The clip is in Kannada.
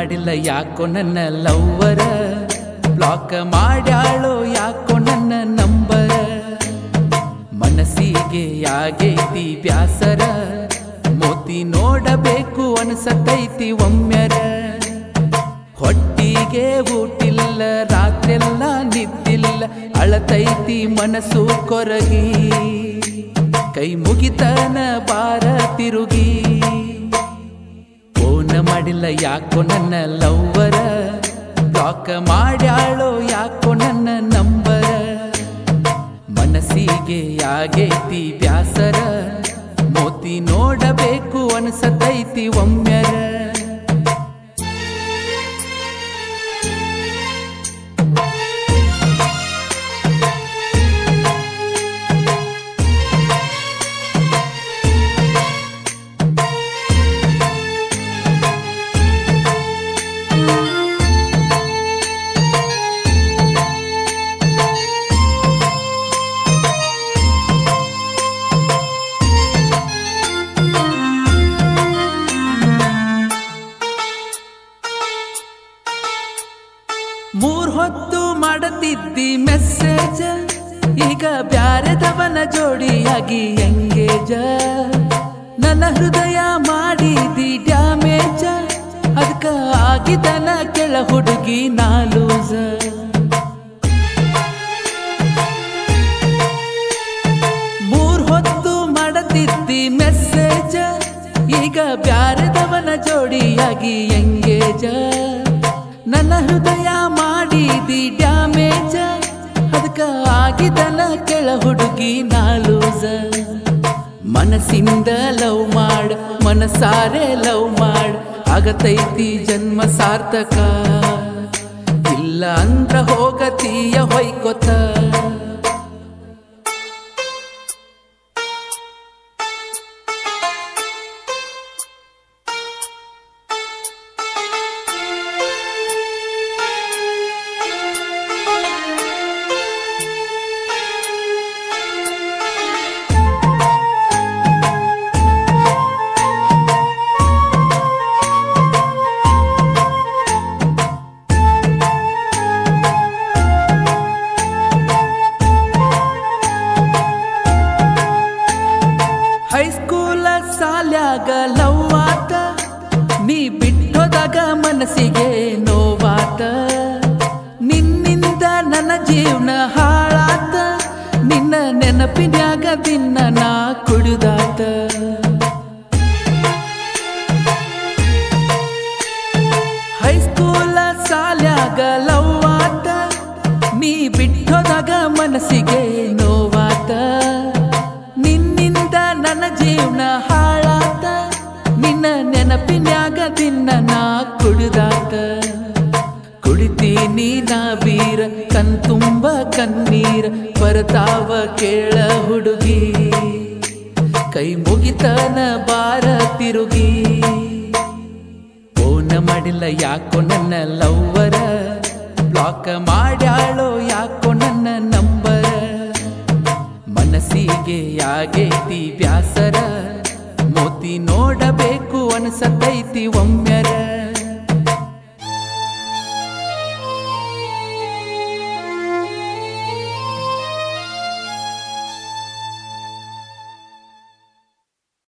ಮಾಡಿಲ್ಲ ಯಾಕೋ ನನ್ನ ಲವ್ವರ, ಬ್ಲಾಕ್ ಮಾಡ್ಯಾಳೋ ಯಾಕೋ ನನ್ನ ನಂಬರ. ಮನಸ್ಸಿಗೆ ಆಗೈತಿ ಬ್ಯಾಸರ, ಮೋತಿ ನೋಡಬೇಕು ಅನ್ಸತೈತಿ ಒಮ್ಮೆರ. ಹೊಟ್ಟಿಗೆ ಊಟಿಲ್ಲ ರಾತ್ರೆಲ್ಲ ನಿದ್ದಿಲ್ಲ, ಅಳತೈತಿ ಮನಸ್ಸು ಕೊರಗಿ. ಕೈ ಮುಗಿತನ ಬಾರ ತಿರುಗಿ, ಫೋನ್ ಮಾಡಿಲ್ಲ ಯಾಕೋ ನನ್ನ ಲವ್ವರ, ಬ್ಲಾಕ್ ಮಾಡ್ಯಾಳೋ ಯಾಕೋ ನನ್ನ ನಂಬರ. ಮನಸ್ಸಿಗೆ ಆಗೈತಿ ಬ್ಯಾಸರ, ಮೋತಿ ನೋಡಬೇಕು ಅನ್ಸತೈತಿ ಒಮ್ಮೆರ. ಮೂರ್ ಹೊತ್ತು ಮಾಡತಿದ್ದಿ ಮೆಸೇಜ, ಈಗ ಬ್ಯಾರೆದವನ ಜೋಡಿಯಾಗಿ ಎಂಗೇಜ. ನನ್ನ ಹೃದಯ ಮಾಡಿದಿ ಡ್ಯಾಮೇಜ, ಅದಕ್ಕ ಆಗಿದನ ಕೆಳ ಹುಡುಗಿ ನಾಲೂಜ. ಮೂರ್ ಹೊತ್ತು ಮಾಡತಿದ್ದಿ ಮೆಸೇಜ, ಈಗ ಬ್ಯಾರೆದವನ ಜೋಡಿಯಾಗಿ ಎಂಗೇಜ. ನನ್ನ ಹೃದಯ ಮಾಡಿದಿ ಡ್ಯಾಮೇಜ, ಅದಕ್ಕ ಆಗಿದನ ಕೆಳ ಹುಡುಗಿ ನಾಲೂಜ. ಮನಸ್ಸಿಂದ ಲವ್ ಮಾಡ, ಮನಸಾರೆ ಲವ್ ಮಾಡ, ಆಗತೈತಿ ಜನ್ಮ ಸಾರ್ಥಕ. ಇಲ್ಲ ಅಂದ್ರ ಹೋಗತೀಯ ಹೊಯ್ಕೊತ. ಹೈಸ್ಕೂಲ ಸಾಲ್ಯಾಗ ಲವ್ ಆತ, ನೀ ಬಿಟ್ಟೋದಾಗ ಮನಸ್ಸಿಗೆ ನೋವಾತ. ನಿನ್ನಿಂದ ನನ್ನ ಜೀವನ ಹಾಳಾತ, ನಿನ್ನ ನೆನಪಿನ್ಯಾಗ ದಿನ ನಾ ಕುಡಿದಾತ. ಹೈಸ್ಕೂಲ ಸಾಲ್ಯಾಗ ಲವ್ ಆತ, ನೀ ಬಿಟ್ಟೋದಾಗ ಮನಸ್ಸಿಗೆ ನೋವಾತ. ನಿನ್ನಿಂದ ನನ್ನ ಜೀವನ ಹಾಳಾತ, ನಿನ್ನ ನೆನಪಿನ್ಯಾಗ ದಿನ ನಾ ಕುಡಿದಾತ. ಕುಡಿತೀನಿ ನಾ ಬೀರ, ಕಣ್ತುಂಬ ಕಣ್ಣೀರ ಬರ್ತಾವ ಕೇಳ ಹುಡುಗಿ. ಕೈ ಮುಗಿತನ ಬಾರ ತಿರುಗಿ, ಫೋನ್ ಮಾಡಿಲ್ಲ ಯಾಕೋ ನನ್ನ ಲವ್ವರ, ಬ್ಲಾಕ್ ಮಾಡ್ಯಾಳೋ ಯಾಕೋ ನನ್ನ ನಂಬರ. ಮನಸ್ಸಿಗೆ ಆಗೈತಿ ಬ್ಯಾಸರ, ಮೋತಿ ನೋಡಬೇಕು ಅನ್ಸತೈತಿ ಒಮ್ಮೆರ.